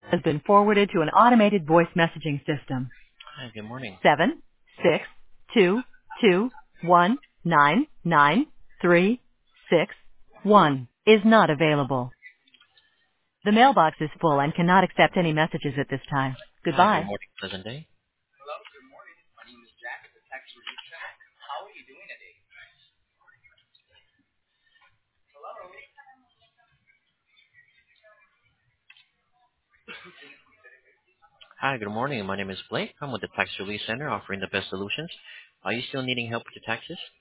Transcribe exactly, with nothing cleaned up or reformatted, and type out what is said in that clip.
has been forwarded to an automated voice messaging system. Hi, good morning. Seven six two two one nine nine three six one is not available. The mailbox is full and cannot accept any messages at this time. Hi, good Goodbye. morning, pleasant day. Hi, good morning. My name is Blake. I'm with the Tax Relief Center offering the best solutions. Are you still needing help with your taxes?